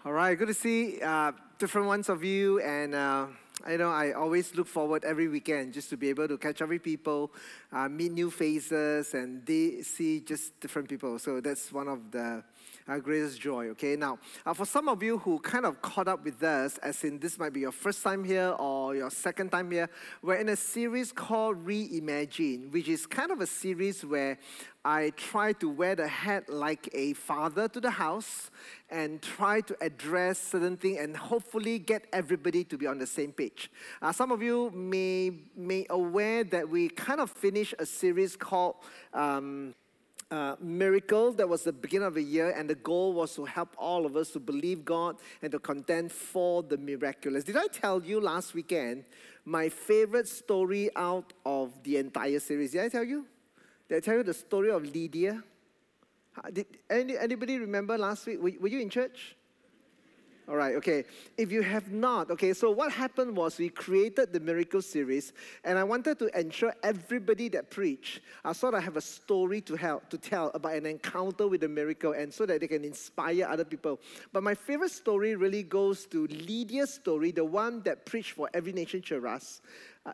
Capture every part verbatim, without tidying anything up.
All right, good to see uh, different ones of you, and uh, I know I always look forward every weekend just to be able to catch up with people, uh, meet new faces, and they see just different people. So that's one of the uh, greatest joy. Okay, now uh, for some of you who kind of caught up with us, as in this might be your first time here or your second time here, we're in a series called Reimagine, which is kind of a series where I try to wear the hat like a father to the house and try to address certain things and hopefully get everybody to be on the same page. Uh, some of you may may aware that we kind of finished a series called um, uh, Miracle. That was the beginning of the year, and the goal was to help all of us to believe God and to contend for the miraculous. Did I tell you last weekend my favorite story out of the entire series? Did I tell you? Did I tell you the story of Lydia? Did any, anybody remember last week? Were, were you in church? All right, okay. If you have not, okay, so what happened was we created the Miracle series, and I wanted to ensure everybody that preached uh, sort of have a story to, help, to tell about an encounter with a miracle, and so that they can inspire other people. But my favorite story really goes to Lydia's story, the one that preached for Every Nation Cheras. Uh,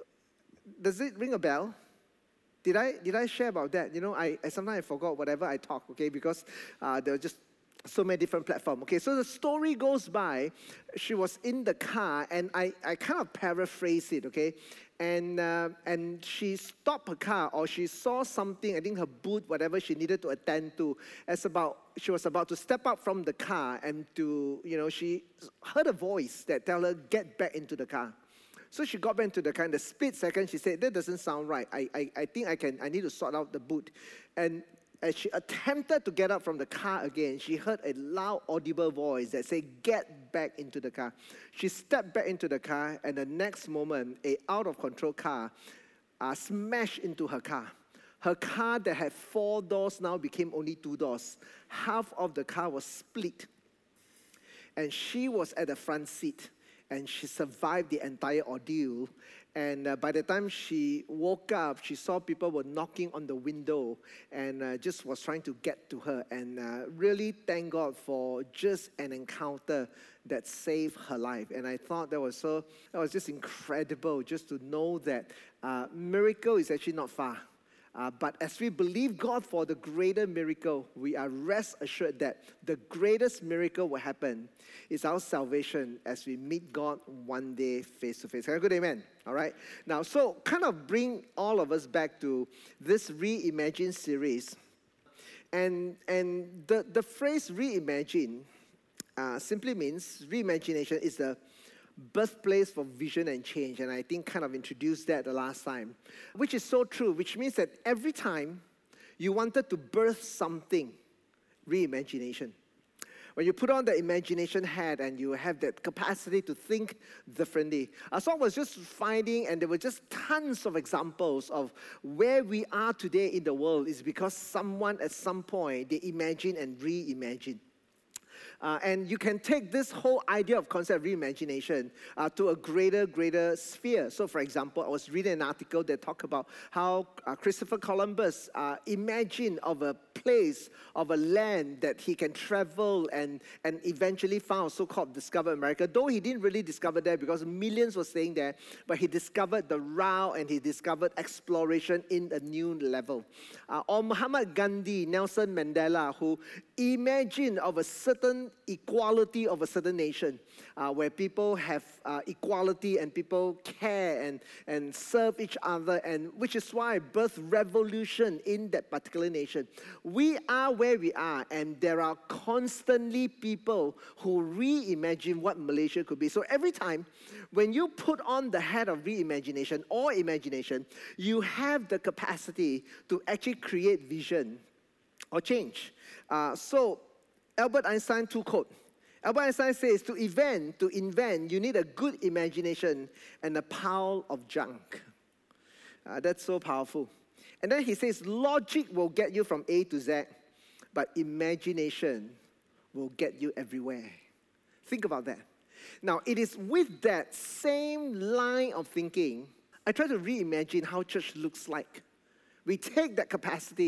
does it ring a bell? Did I did I share about that? You know, I, I sometimes I forgot whatever I talk, okay, because uh, there were just so many different platforms. Okay, so the story goes by, she was in the car, and I, I kind of paraphrase it, okay, and uh, and she stopped her car, or she saw something, I think her boot, whatever she needed to attend to, as about, she was about to step out from the car, and to, you know, she heard a voice that tell her, get back into the car. So she got back into the car. In the split second, she said, that doesn't sound right. I, I, I think I can, I need to sort out the boot. And as she attempted to get up from the car again, she heard a loud, audible voice that said, get back into the car. She stepped back into the car, and the next moment, a out-of-control car uh, smashed into her car. Her car that had four doors now became only two doors. Half of the car was split, and she was at the front seat. And she survived the entire ordeal. And uh, by the time she woke up, she saw people were knocking on the window and uh, just was trying to get to her. And uh, really thank God for just an encounter that saved her life. And I thought that was so, that was just incredible just to know that uh, miracle is actually not far. Uh, but as we believe God for the greater miracle, we are rest assured that the greatest miracle will happen is our salvation as we meet God one day face to face. Have a good amen. All right. Now, so kind of bring all of us back to this Reimagine series. And, and the, the phrase reimagine uh, simply means reimagination is the birthplace for vision and change, and I think kind of introduced that the last time, which is so true, which means that every time you wanted to birth something, reimagination. When you put on the imagination hat and you have that capacity to think differently. So I was just finding, and there were just tons of examples of where we are today in the world is because someone at some point, they imagine and reimagine. Uh, and you can take this whole idea of concept of reimagination uh, to a greater, greater sphere. So, for example, I was reading an article that talked about how uh, Christopher Columbus uh, imagined of a place, of a land that he can travel and, and eventually found, so-called discover America. Though he didn't really discover that because millions were staying there, but he discovered the route and he discovered exploration in a new level. Uh, or Muhammad Gandhi, Nelson Mandela, who imagined of a certain equality of a certain nation uh, where people have uh, equality and people care and, and serve each other, and which is why birth revolution in that particular nation. We are where we are, and there are constantly people who reimagine what Malaysia could be. So every time when you put on the hat of reimagination or imagination, you have the capacity to actually create vision or change. Uh, so Albert Einstein took quote. Albert Einstein says, to invent, to invent, you need a good imagination and a pile of junk. Uh, that's so powerful. And then he says, logic will get you from A to Z, but imagination will get you everywhere. Think about that. Now, it is with that same line of thinking, I try to reimagine how church looks like. We take that capacity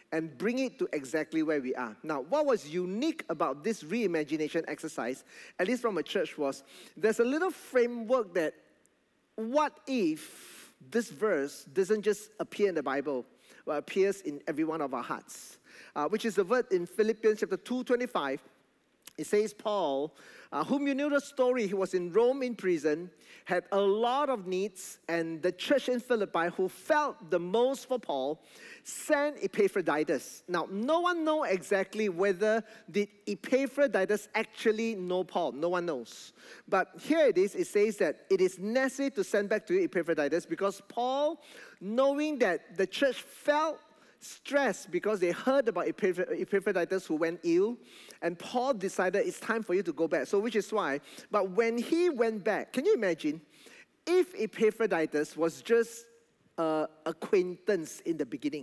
and bring it to exactly where we are. Now, what was unique about this reimagination exercise, at least from a church, was there's a little framework that what if this verse doesn't just appear in the Bible, but appears in every one of our hearts, uh, which is the word in Philippians chapter two twenty-five. It says, Paul, uh, whom you knew the story, he was in Rome in prison, had a lot of needs, and the church in Philippi, who felt the most for Paul, sent Epaphroditus. Now, no one knows exactly whether did Epaphroditus actually know Paul. No one knows. But here it is. It says that it is necessary to send back to Epaphroditus because Paul, knowing that the church felt stressed because they heard about Epaphroditus who went ill, and Paul decided it's time for you to go back. So which is why, but when he went back, can you imagine if Epaphroditus was just an acquaintance in the beginning?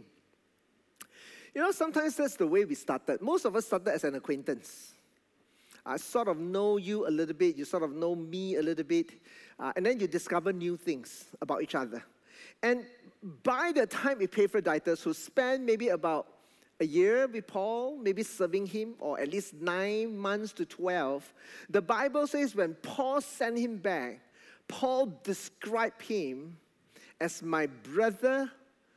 You know, sometimes that's the way we started. Most of us started as an acquaintance. I sort of know you a little bit, you sort of know me a little bit, uh, and then you discover new things about each other. And by the time Epaphroditus, who spent maybe about a year with Paul, maybe serving him, or at least nine months to twelve, the Bible says when Paul sent him back, Paul described him as my brother,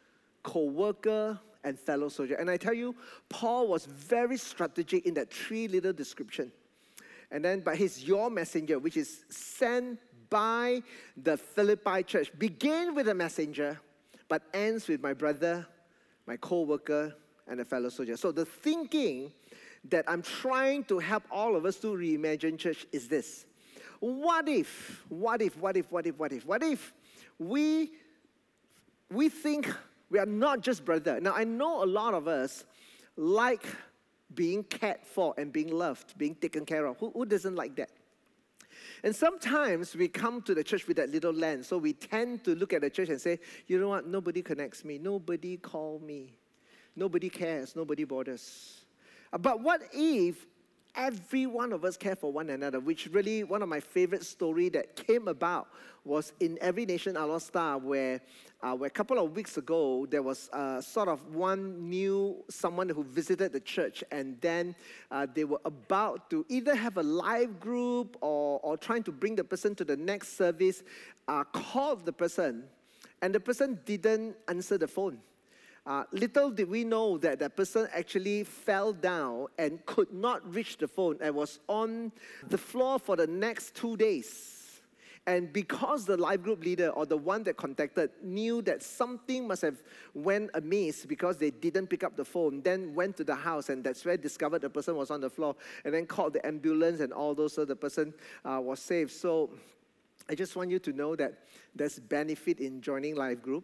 co-worker, and fellow soldier. And I tell you, Paul was very strategic in that three little description. And then, but he's your messenger, which is sent by the Philippi church. Begin with a messenger, but ends with my brother, my co-worker, and a fellow soldier. So the thinking that I'm trying to help all of us to reimagine church is this. What if, what if, what if, what if, what if, what if we, we think we are not just brother. Now, I know a lot of us like being cared for and being loved, being taken care of. Who, who doesn't like that? And sometimes we come to the church with that little lens. So we tend to look at the church and say, you know what, nobody connects me. Nobody calls me. Nobody cares. Nobody bothers. But what if every one of us care for one another? Which really, one of my favorite stories that came about was in Every Nation Our Star, where, uh, where a couple of weeks ago, there was uh, sort of one new, someone who visited the church, and then uh, they were about to either have a live group or, or trying to bring the person to the next service, uh, called the person, and the person didn't answer the phone. Uh, little did we know that that person actually fell down and could not reach the phone and was on the floor for the next two days. And because the life group leader or the one that contacted knew that something must have went amiss because they didn't pick up the phone, then went to the house, and that's where discovered the person was on the floor, and then called the ambulance and all those, so the person uh, was saved. So I just want you to know that there's benefit in joining life group.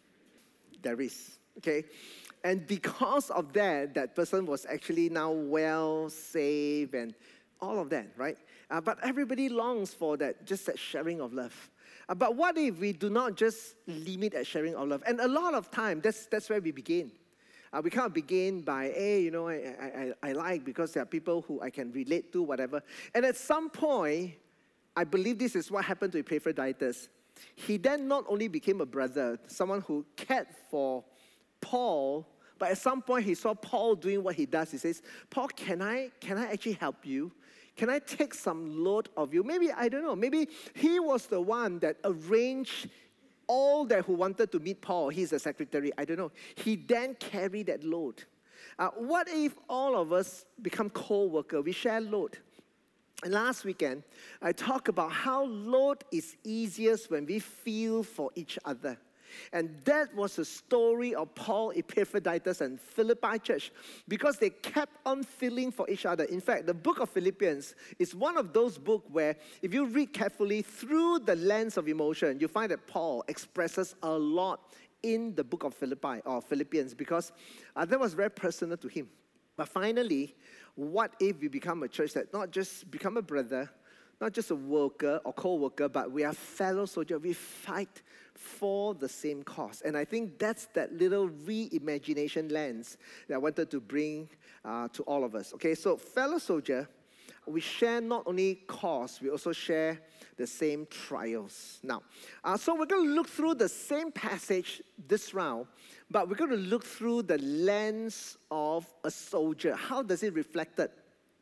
There is. Okay, and because of that, that person was actually now well, safe, and all of that, right? Uh, but everybody longs for that, just that sharing of love. Uh, but what if we do not just limit at sharing of love? And a lot of time, that's that's where we begin. Uh, we can't begin by, hey, you know, I, I, I like because there are people who I can relate to, whatever. And at some point, I believe this is what happened to Epaphroditus. He then not only became a brother, someone who cared for Paul, but at some point he saw Paul doing what he does. He says, Paul, can I, can I actually help you? Can I take some load of you? Maybe, I don't know, maybe he was the one that arranged all that who wanted to meet Paul. He's the secretary, I don't know. He then carried that load. Uh, what if all of us become co-workers? We share load. And last weekend, I talked about how load is easiest when we feel for each other. And that was the story of Paul, Epaphroditus, and Philippi church, because they kept on feeling for each other. In fact, the book of Philippians is one of those books where, if you read carefully through the lens of emotion, you find that Paul expresses a lot in the book of Philippi or Philippians, because uh, that was very personal to him. But finally, what if we become a church that not just become a brother, not just a worker or co-worker, but we are fellow soldiers. We fight for the same cause. And I think that's that little reimagination lens that I wanted to bring uh, to all of us. Okay, so fellow soldier, we share not only cause, we also share the same trials. Now, uh, so we're going to look through the same passage this round, but we're going to look through the lens of a soldier. How does it reflect it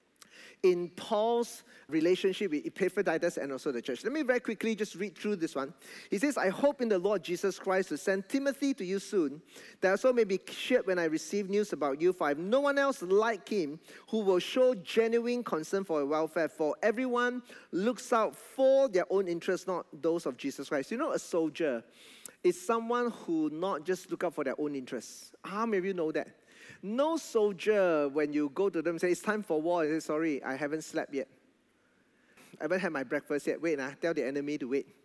in Paul's relationship with Epaphroditus and also the church? Let me very quickly just read through this one. He says, I hope in the Lord Jesus Christ to send Timothy to you soon, that also may be cheered when I receive news about you, for I have no one else like him who will show genuine concern for your welfare, for everyone looks out for their own interests, not those of Jesus Christ. You know, a soldier is someone who not just look out for their own interests. How many of you know that? No soldier, when you go to them, say, it's time for war, they say, sorry, I haven't slept yet. I haven't had my breakfast yet. Wait, nah, tell the enemy to wait.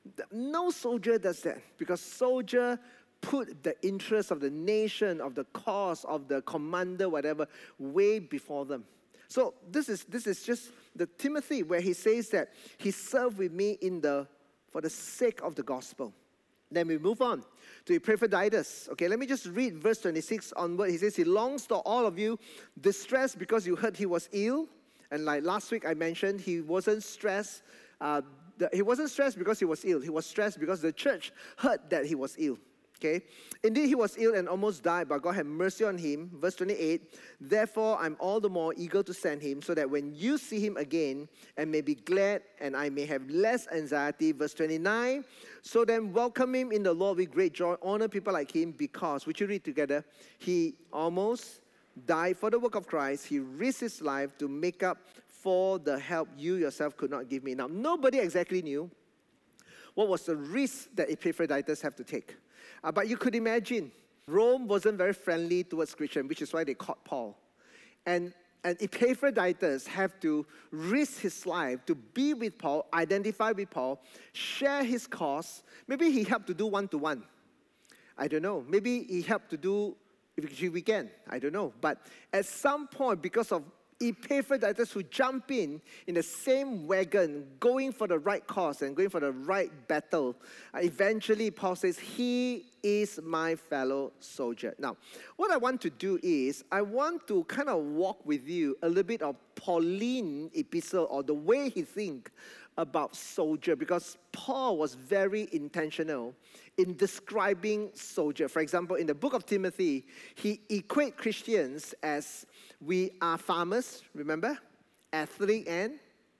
No soldier does that, because soldier put the interest of the nation, of the cause, of the commander, whatever, way before them. So this is this is just the Timothy, where he says that he served with me in the for the sake of the gospel. Then we move on to Epaphroditus. Okay, let me just read verse twenty-six onward. He says, he longs to all of you, distressed because you heard he was ill. And like last week I mentioned, he wasn't stressed. Uh, the, he wasn't stressed because he was ill. He was stressed because the church heard that he was ill. Okay, indeed he was ill and almost died, but God had mercy on him. Verse twenty-eight, therefore I'm all the more eager to send him, so that when you see him again, and may be glad, and I may have less anxiety. Verse twenty-nine, so then welcome him in the Lord with great joy. Honor people like him, because, would you read together? He almost died for the work of Christ. He risked his life to make up for the help you yourself could not give me. Now, nobody exactly knew what was the risk that Epaphroditus had to take. Uh, but you could imagine, Rome wasn't very friendly towards Christians, which is why they caught Paul. And, and Epaphroditus have to risk his life to be with Paul, identify with Paul, share his cause. Maybe he helped to do one-to-one. I don't know. Maybe he helped to do if we can. I don't know. But at some point, because of Epaphroditus who jump in in the same wagon, going for the right cause and going for the right battle, uh, eventually Paul says, he is my fellow soldier. Now, what I want to do is, I want to kind of walk with you a little bit of Pauline epistle, or the way he think about soldier, because Paul was very intentional in describing soldier. For example, in the book of Timothy, he equates Christians as we are farmers, remember? Athlete and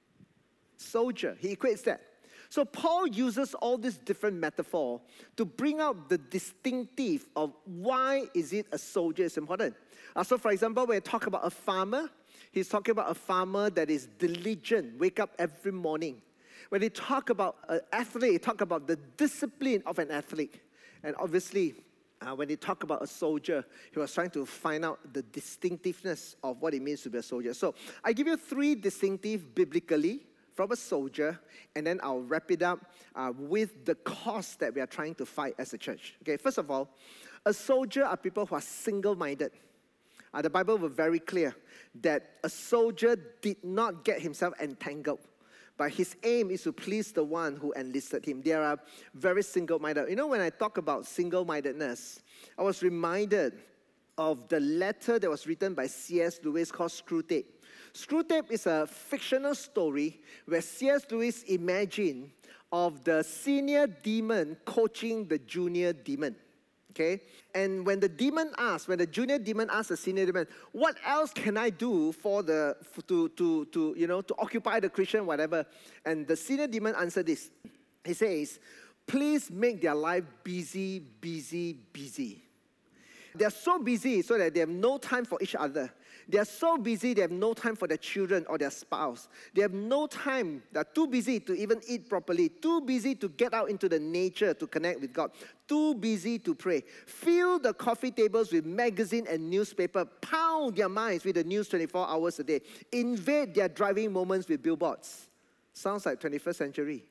soldier. He equates that. So Paul uses all these different metaphors to bring out the distinctive of why is it a soldier is important. Uh, so for example, when I talk about a farmer, he's talking about a farmer that is diligent, wake up every morning. When they talk about an athlete, they talk about the discipline of an athlete. And obviously, uh, when they talk about a soldier, he was trying to find out the distinctiveness of what it means to be a soldier. So I give you three distinctive biblically from a soldier, and then I'll wrap it up uh, with the cause that we are trying to fight as a church. Okay, first of all, a soldier are people who are single-minded. Uh, the Bible was very clear that a soldier did not get himself entangled, but his aim is to please the one who enlisted him. They are very single-minded. You know, when I talk about single-mindedness, I was reminded of the letter that was written by C S Lewis called Screwtape. Screwtape is a fictional story where C S Lewis imagined of the senior demon coaching the junior demon. Okay? And when the demon asks, when the junior demon asks the senior demon, what else can I do for the, for, to, to, to, you know, to occupy the Christian, whatever? And the senior demon answered this. He says, please make their life busy, busy, busy. They're so busy so that they have no time for each other. They are so busy, they have no time for their children or their spouse. They have no time. They're too busy to even eat properly. Too busy to get out into the nature to connect with God. Too busy to pray. Fill the coffee tables with magazine and newspaper. Pound their minds with the news twenty-four hours a day. Invade their driving moments with billboards. Sounds like twenty-first century.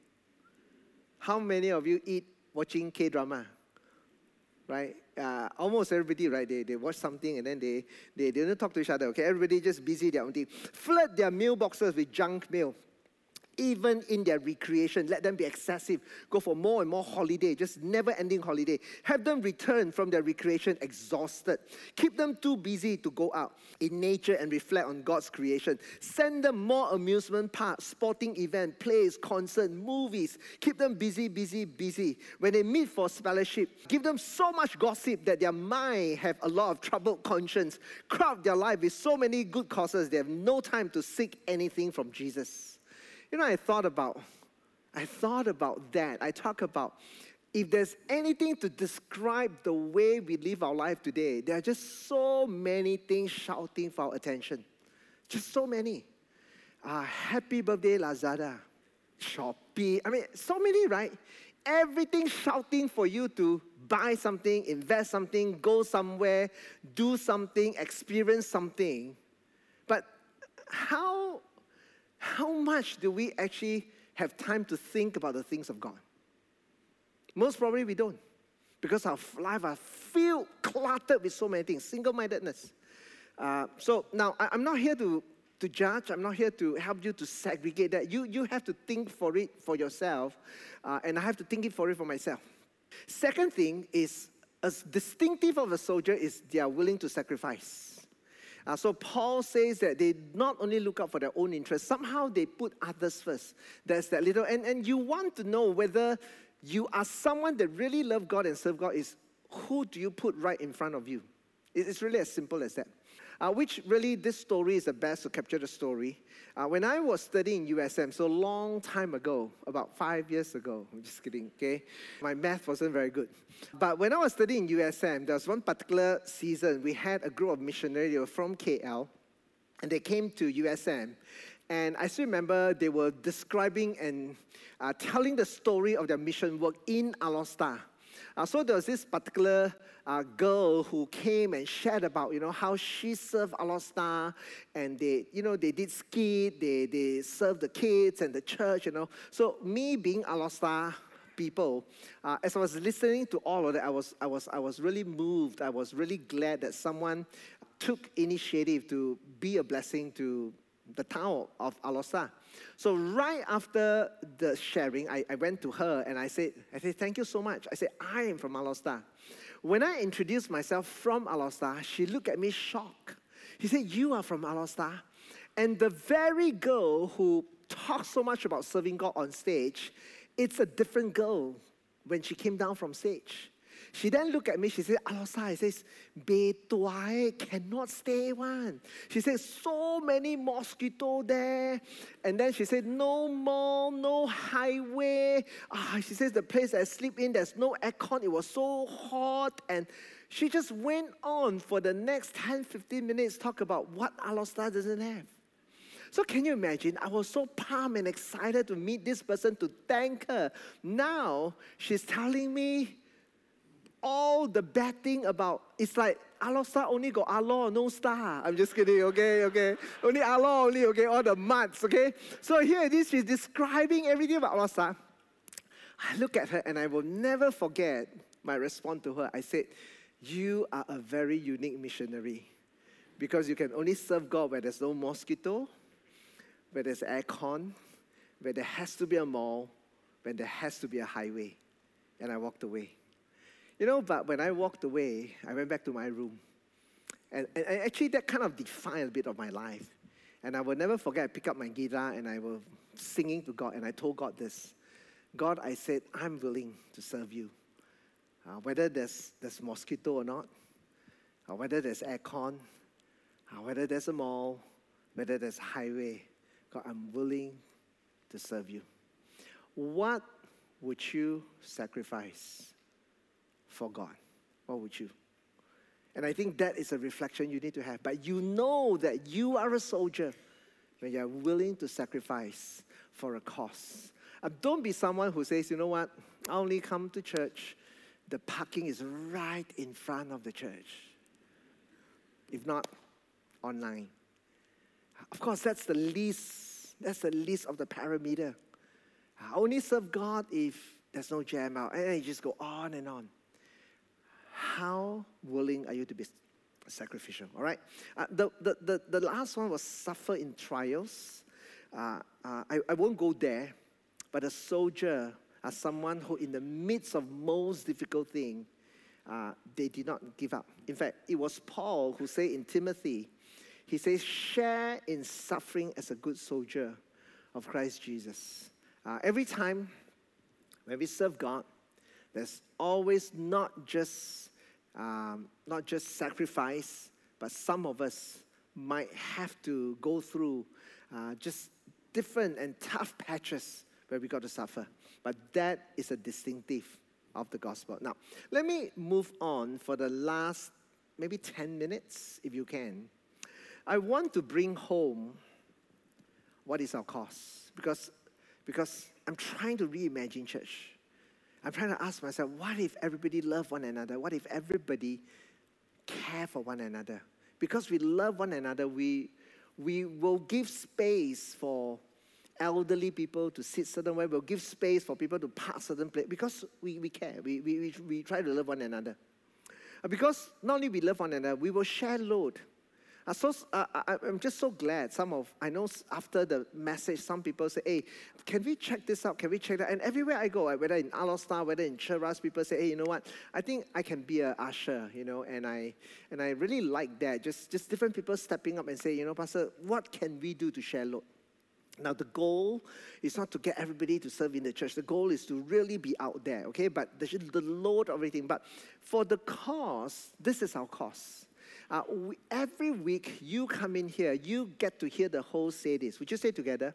How many of you eat watching K-drama? Right? Uh, almost everybody, right? They, they watch something and then they, they, they don't talk to each other, okay? Everybody just busy their own thing. Flood their mailboxes with junk mail. Even in their recreation, let them be excessive. Go for more and more holiday, just never-ending holiday. Have them return from their recreation exhausted. Keep them too busy to go out in nature and reflect on God's creation. Send them more amusement parks, sporting event, plays, concert, movies. Keep them busy, busy, busy. When they meet for fellowship, give them so much gossip that their mind have a lot of troubled conscience. Crowd their life with so many good causes, they have no time to seek anything from Jesus. You know, I thought about, I thought about that. I talk about, if there's anything to describe the way we live our life today, there are just so many things shouting for our attention. Just so many. Uh, happy birthday, Lazada. Shopee. I mean, so many, right? Everything shouting for you to buy something, invest something, go somewhere, do something, experience something. But how... How much do we actually have time to think about the things of God? Most probably we don't. Because our life are filled, cluttered with so many things. Single-mindedness. Uh, so now, I, I'm not here to, to judge. I'm not here to help you to segregate that. You, you have to think for it for yourself. Uh, and I have to think it for it for myself. Second thing is, as distinctive of a soldier is they are willing to sacrifice. Uh, so Paul says that they not only look out for their own interests, somehow they put others first. There's that little, and, and you want to know whether you are someone that really love God and serve God is who do you put right in front of you? It's really as simple as that. Uh, which really, this story is the best to capture the story. Uh, when I was studying U S M, so long time ago, about five years ago, I'm just kidding, okay? My math wasn't very good. But when I was studying U S M, there was one particular season, we had a group of missionaries, they were from K L, and they came to U S M. And I still remember they were describing and uh, telling the story of their mission work in Alor. Uh, so there was this particular uh, girl who came and shared about, you know, how she served Alor, and they, you know, they did skit, they, they served the kids and the church, you know. So me being Alor people, uh, as I was listening to all of that, I was, I was, I was really moved. I was really glad that someone took initiative to be a blessing to the town of Alor. So right after the sharing, I, I went to her and I said, I said, thank you so much. I said, I am from Alor. When I introduced myself from Alor, she looked at me shocked. She said, you are from Alor? And the very girl who talked so much about serving God on stage, it's a different girl when she came down from stage. She then looked at me, she said, Alor, says, Be tuai, cannot stay one. She said, so many mosquitoes there. And then she said, no mall, no highway. Ah, she says, the place I sleep in, there's no aircon. It was so hot. And she just went on for the next ten, fifteen minutes, talk about what Alor doesn't have. So can you imagine? I was so pumped and excited to meet this person, to thank her. Now, she's telling me all the bad thing about, it's like, Alor only got Alor, no star. I'm just kidding, okay, okay. Only Alor, only, okay, all the muds, okay. So here it is, she's describing everything about Alor. I look at her and I will never forget my response to her. I said, you are a very unique missionary because you can only serve God where there's no mosquito, where there's aircon, where there has to be a mall, where there has to be a highway. And I walked away. You know, but when I walked away, I went back to my room. And, and actually, that kind of defined a bit of my life. And I will never forget, I picked up my guitar and I was singing to God. And I told God this. God, I said, I'm willing to serve you. Uh, whether there's, there's mosquito or not, or whether there's aircon, or whether there's a mall, whether there's a highway. God, I'm willing to serve you. What would you sacrifice for God? What would you? And I think that is a reflection you need to have. But you know that you are a soldier when you are willing to sacrifice for a cause. Uh, don't be someone who says, you know what, I only come to church. The parking is right in front of the church. If not, online. Of course, that's the least, that's the least of the parameter. I only serve God if there's no jam out. And you just go on and on. How willing are you to be sacrificial, all right? Uh, the, the, the, the last one was suffer in trials. uh, uh, I, I won't go there, but a soldier as someone who in the midst of most difficult thing, uh, they did not give up. In fact, it was Paul who said in Timothy, he says, share in suffering as a good soldier of Christ Jesus. Uh, every time when we serve God, there's always not just, um, not just sacrifice, but some of us might have to go through uh, just different and tough patches where we got to suffer. But that is a distinctive of the gospel. Now, let me move on for the last maybe ten minutes, if you can. I want to bring home what is our cause. Because, because I'm trying to reimagine church. I'm trying to ask myself, what if everybody loved one another? What if everybody care for one another? Because we love one another, we, we will give space for elderly people to sit certain way. We'll give space for people to park certain place because we, we care. We, we, we, we try to love one another. Because not only we love one another, we will share load. Uh, so, uh, I, I'm just so glad some of, I know after the message, some people say, hey, can we check this out? Can we check that? And everywhere I go, whether in Alostar, whether in Cheras, people say, hey, you know what? I think I can be an usher, you know, and I and I really like that. Just, just different people stepping up and say, you know, Pastor, what can we do to share load? Now, the goal is not to get everybody to serve in the church. The goal is to really be out there, okay? But the, the load of everything. But for the cause, this is our cause. Uh, we, every week you come in here, you get to hear the whole say this. Would you say together?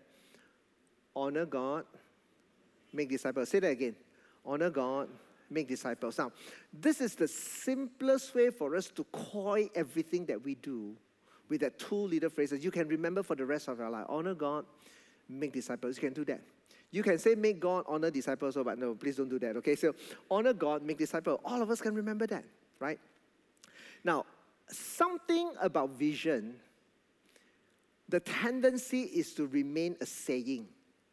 Honor God, make disciples. Say that again. Honor God, make disciples. Now, this is the simplest way for us to coin everything that we do with that two little phrases. You can remember for the rest of your life. Honor God, make disciples. You can do that. You can say make God, honor disciples, but no, please don't do that. Okay, so honor God, make disciples. All of us can remember that, right? Now, something about vision, the tendency is to remain a saying.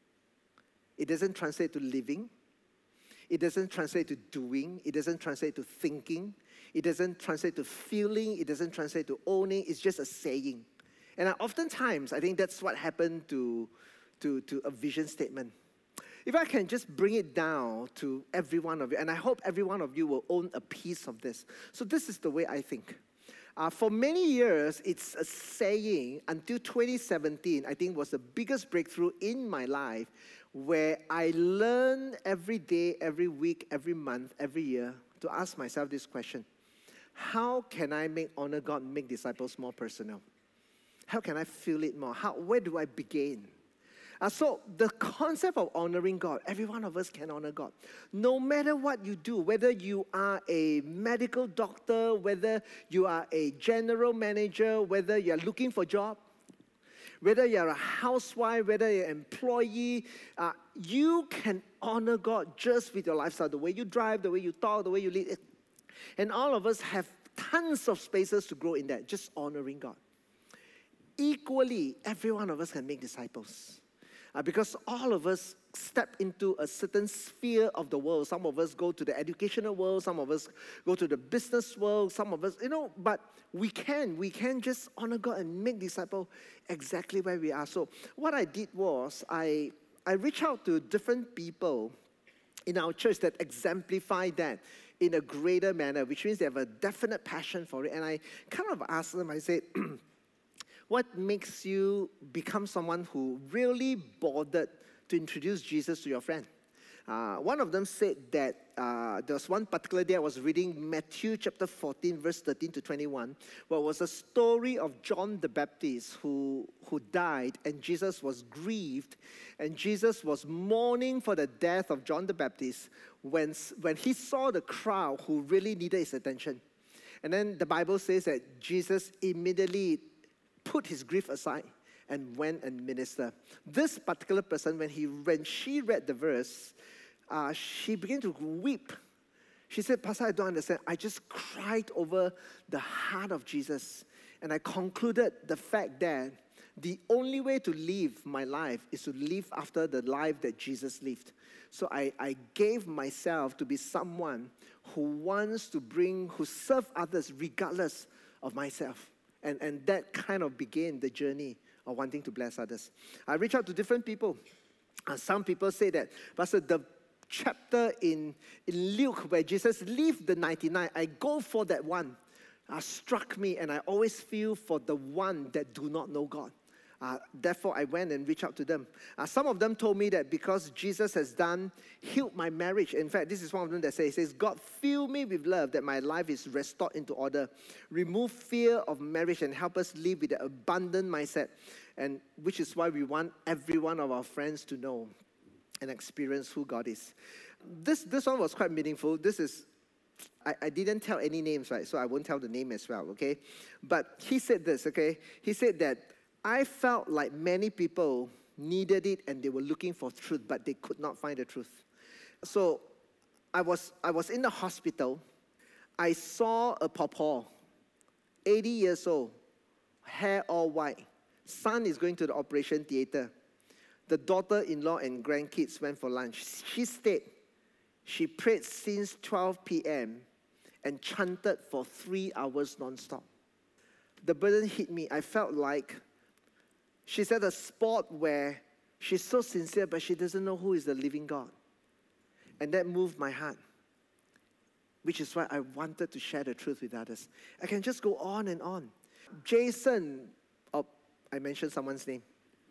It doesn't translate to living. It doesn't translate to doing. It doesn't translate to thinking. It doesn't translate to feeling. It doesn't translate to owning. It's just a saying. And I, oftentimes, I think that's what happened to, to, to a vision statement. If I can just bring it down to every one of you, and I hope every one of you will own a piece of this. So this is the way I think. Uh, for many years, it's a saying until twenty seventeen, I think was the biggest breakthrough in my life, where I learn every day, every week, every month, every year to ask myself this question. How can I make honor God, make disciples more personal? How can I feel it more? How, where do I begin? Uh, so the concept of honoring God, every one of us can honor God. No matter what you do, whether you are a medical doctor, whether you are a general manager, whether you're looking for a job, whether you're a housewife, whether you're an employee, uh, you can honor God just with your lifestyle, the way you drive, the way you talk, the way you lead. And all of us have tons of spaces to grow in that, just honoring God. Equally, every one of us can make disciples. Uh, because all of us step into a certain sphere of the world. Some of us go to the educational world. Some of us go to the business world. Some of us, you know, but we can. We can just honor God and make disciples exactly where we are. So what I did was I, I reached out to different people in our church that exemplify that in a greater manner, which means they have a definite passion for it. And I kind of asked them, I said, what makes you become someone who really bothered to introduce Jesus to your friend? Uh, one of them said that uh, there was one particular day I was reading Matthew chapter fourteen, verse thirteen to twenty-one, where it was a story of John the Baptist who, who died, and Jesus was grieved, and Jesus was mourning for the death of John the Baptist when, when he saw the crowd who really needed his attention. And then the Bible says that Jesus immediately put his grief aside and went and ministered. This particular person, when he when she read the verse, uh, she began to weep. She said, Pastor, I don't understand. I just cried over the heart of Jesus. And I concluded the fact that the only way to live my life is to live after the life that Jesus lived. So I, I gave myself to be someone who wants to bring, who serve others regardless of myself. And, and that kind of began the journey or wanting to bless others. I reach out to different people. Uh, some people say that, Pastor, the chapter in, in Luke where Jesus leave the ninety-nine, I go for that one, uh, struck me, and I always feel for the one that do not know God. Uh, therefore, I went and reached out to them. Uh, some of them told me that because Jesus has done, healed my marriage. In fact, this is one of them that says, says, God, fill me with love that my life is restored into order. Remove fear of marriage and help us live with an abundant mindset. And which is why we want every one of our friends to know and experience who God is. This, this one was quite meaningful. This is, I, I didn't tell any names, right? So I won't tell the name as well, okay? But he said this, okay? He said that, I felt like many people needed it and they were looking for truth, but they could not find the truth. So I was, I was in the hospital. I saw a pawpaw, eighty years old, hair all white. Son is going to the operation theater. The daughter-in-law and grandkids went for lunch. She stayed. She prayed since twelve p.m. and chanted for three hours nonstop. The burden hit me. I felt like she's at a spot where she's so sincere, but she doesn't know who is the living God. And that moved my heart, which is why I wanted to share the truth with others. I can just go on and on. Jason, oh, I mentioned someone's name.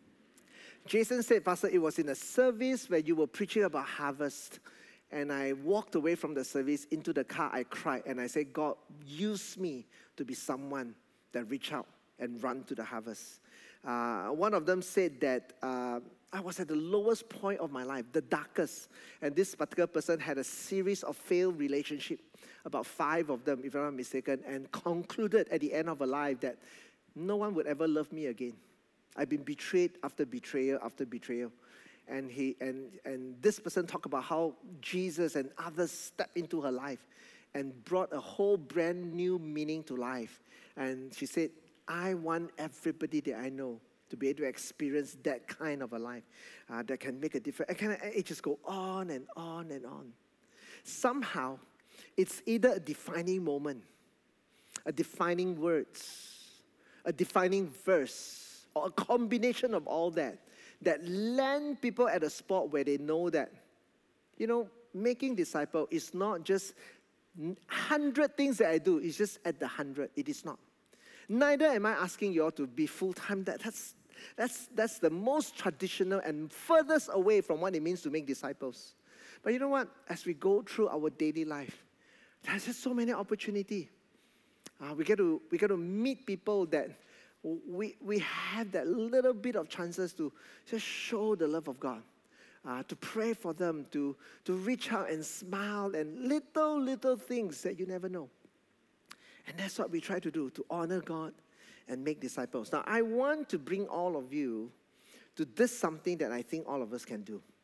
Jason said, Pastor, it was in a service where you were preaching about harvest. And I walked away from the service into the car. I cried and I said, God, use me to be someone that reach out and run to the harvest. Uh, one of them said that uh, I was at the lowest point of my life, the darkest. And this particular person had a series of failed relationships, about five of them, if I'm not mistaken, and concluded at the end of her life that no one would ever love me again. I've been betrayed after betrayal after betrayal. And, he, and, and this person talked about how Jesus and others stepped into her life and brought a whole brand new meaning to life. And she said, I want everybody that I know to be able to experience that kind of a life uh, that can make a difference. It, can, it just go on and on and on. Somehow, it's either a defining moment, a defining words, a defining verse, or a combination of all that, that land people at a spot where they know that, you know, making disciples is not just hundred things that I do, it's just at the hundred. It is not. Neither am I asking you all to be full-time. That, that's, that's, that's the most traditional and furthest away from what it means to make disciples. But you know what? As we go through our daily life, there's just so many opportunities. Uh, we get to we get to meet people that we we have that little bit of chances to just show the love of God, uh, to pray for them, to to reach out and smile, and little little things that you never know. And that's what we try to do, to honor God and make disciples. Now, I want to bring all of you to this something that I think all of us can do.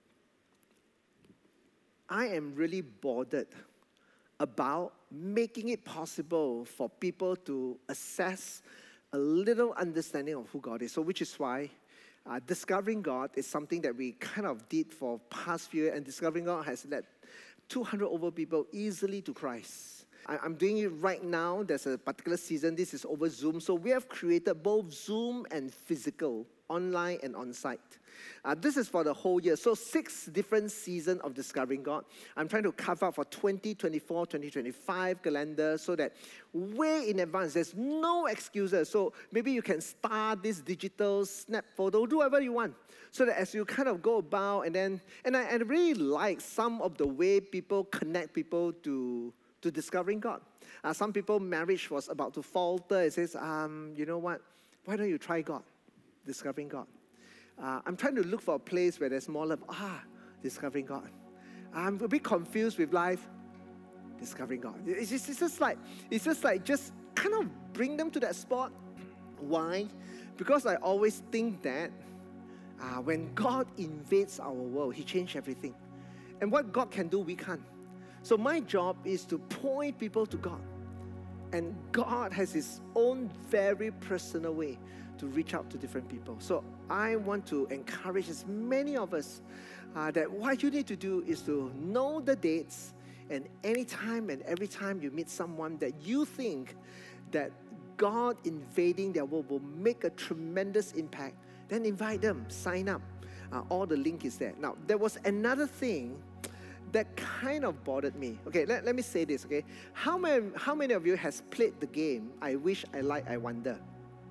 I am really bothered about making it possible for people to assess a little understanding of who God is. So which is why uh, Discovering God is something that we kind of did for past few years, and Discovering God has led two hundred over people easily to Christ. I'm doing it right now. There's a particular season. This is over Zoom. So we have created both Zoom and physical, online and on-site. Uh, this is for the whole year. So six different seasons of Discovering God. I'm trying to cover up for twenty twenty-four, twenty twenty-five calendar so that way in advance, there's no excuses. So maybe you can start this digital snap photo, do whatever you want. So that as you kind of go about and then, and I, I really like some of the way people connect people to to discovering God. Uh, some people, marriage was about to falter. It says, um, you know what? Why don't you try God? Discovering God. Uh, I'm trying to look for a place where there's more love. Ah, discovering God. I'm a bit confused with life. Discovering God. It's just, it's just like, it's just like, just kind of bring them to that spot. Why? Because I always think that uh, when God invades our world, He changed everything. And what God can do, we can't. So my job is to point people to God. And God has His own very personal way to reach out to different people. So I want to encourage as many of us uh, that what you need to do is to know the dates, and anytime and every time you meet someone that you think that God invading their world will make a tremendous impact, then invite them, sign up. Uh, all the link is there. Now, there was another thing that kind of bothered me. Okay, let, let me say this, okay? How many, how many of you has played the game, I Wish, I Like, I Wonder?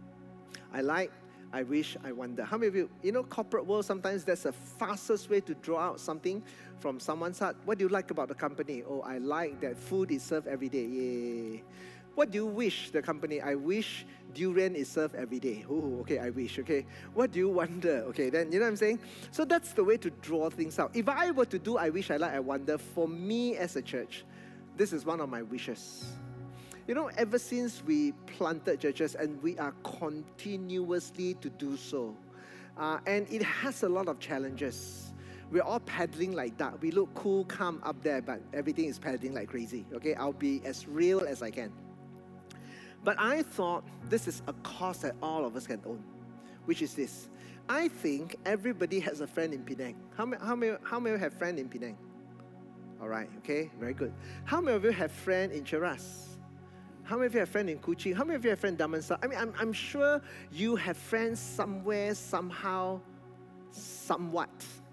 I like, I wish, I wonder. How many of you, you know, corporate world, sometimes that's the fastest way to draw out something from someone's heart. What do you like about the company? Oh, I like that food is served every day. Yay. What do you wish the company? I wish durian is served every day. Oh, okay, I wish, okay. What do you wonder? Okay, then, you know what I'm saying? So that's the way to draw things out. If I were to do I wish, I like, I wonder, for me as a church, this is one of my wishes. You know, ever since we planted churches, and we are continuously to do so, uh, and it has a lot of challenges. We're all paddling like that. We look cool, calm up there, but everything is paddling like crazy. Okay, I'll be as real as I can. But I thought this is a cause that all of us can own, which is this. I think everybody has a friend in Penang. How many, how many, how many have friend in Penang? All right, okay, very good. How many of you have friend in Cheras? How many of you have friends in Kuching? How many of you have friends in Damansara? I mean, I'm, I'm sure you have friends somewhere, somehow, somewhat.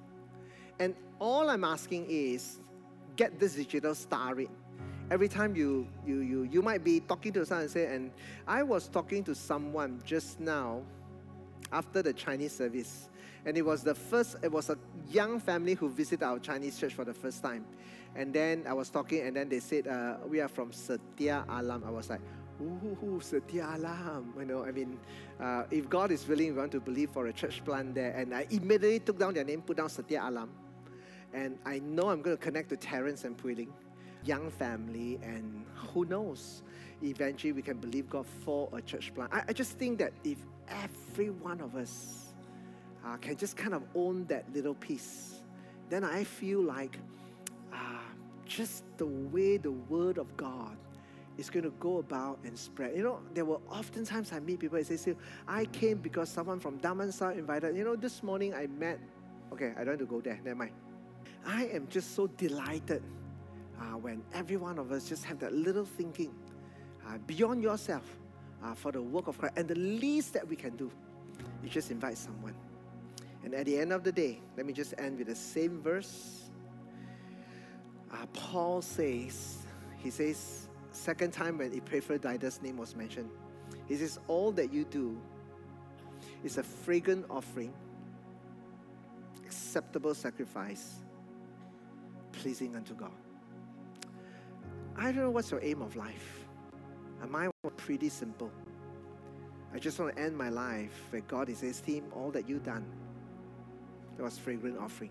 And all I'm asking is, get this digital started. Every time you, you, you, you might be talking to someone and say, and I was talking to someone just now after the Chinese service. And it was the first, it was a young family who visited our Chinese church for the first time. And then I was talking, and then they said, uh, we are from Setia Alam. I was like, ooh, Setia Alam. You know, I mean, uh, if God is willing, we want to believe for a church plant there. And I immediately took down their name, put down Setia Alam. And I know I'm going to connect to Terence and Puiling, young family, and who knows, eventually we can believe God for a church plant. I, I just think that if every one of us uh, can just kind of own that little piece, then I feel like uh, just the way the Word of God is going to go about and spread. You know, there were oftentimes I meet people and say, I came because someone from Damansara invited. You know, this morning I met, okay, I don't want to go there, never mind. I am just so delighted uh, when every one of us just have that little thinking uh, beyond yourself uh, for the work of Christ. And the least that we can do is just invite someone. And at the end of the day, let me just end with the same verse. Uh, Paul says, he says, second time when Epaphroditus' name was mentioned, he says, all that you do is a fragrant offering, acceptable sacrifice, pleasing unto God. I don't know what's your aim of life. And mine was pretty simple. I just want to end my life where God is His team, all that you've done, that was fragrant offering.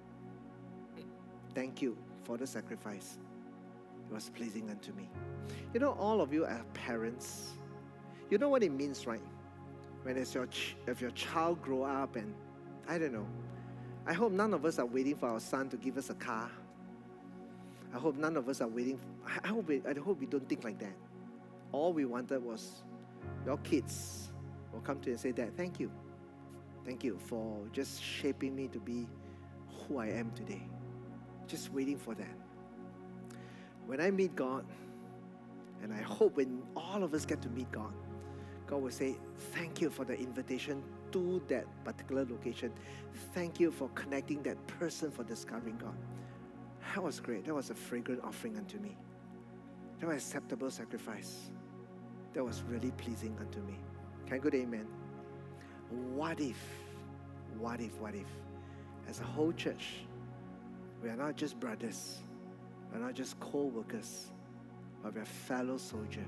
Thank you for the sacrifice. It was pleasing unto me. You know, all of you are parents. You know what it means, right? When it's your ch- if your child grow up and, I don't know, I hope none of us are waiting for our son to give us a car. I hope none of us are waiting. I hope we, I hope we don't think like that. All we wanted was your kids will come to you and say, Dad, thank you. Thank you for just shaping me to be who I am today. Just waiting for that. When I meet God, and I hope when all of us get to meet God, God will say, thank you for the invitation to that particular location. Thank you for connecting that person for discovering God. That was great. That was a fragrant offering unto me. That was acceptable sacrifice. That was really pleasing unto me. Can I go to amen? What if, what if, what if, as a whole church, we are not just brothers, we are not just co-workers, but we are fellow soldiers.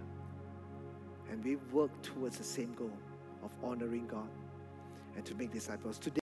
And we work towards the same goal of honoring God and to make disciples. Today,